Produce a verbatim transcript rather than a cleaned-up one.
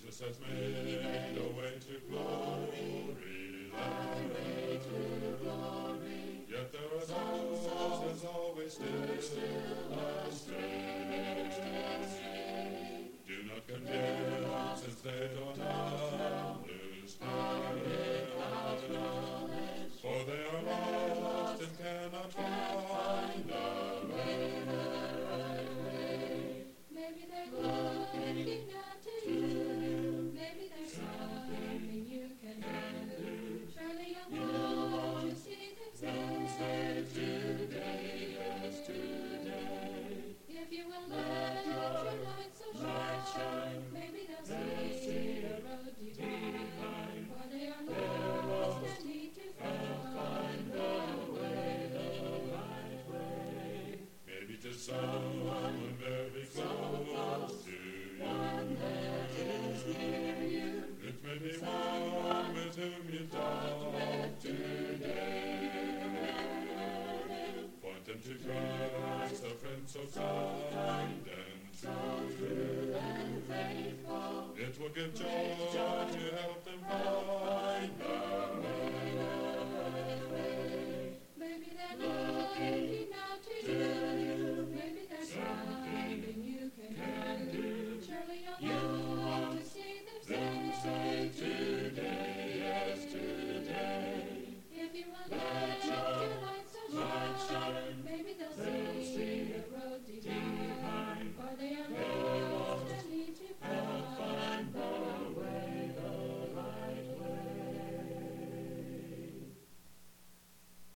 Jesus has made a way to glory, Highway to glory. yet there are those as always still, Still astray. do not condemn, since they don't know, lose Without knowledge, for they are lost and cannot find the way. maybe they're looking out to you. Maybe there's something you can do. Surely you'll want to see things then today, yes, today. If you will let your light so shine, maybe they'll see the road divine. For they are lost and need to find the way, the right way. Maybe to someone very close to you, One that is near you. it may be one with whom you talk today. Point them to Christ, a friend so kind and So true. true and faithful. It will give joy to help them find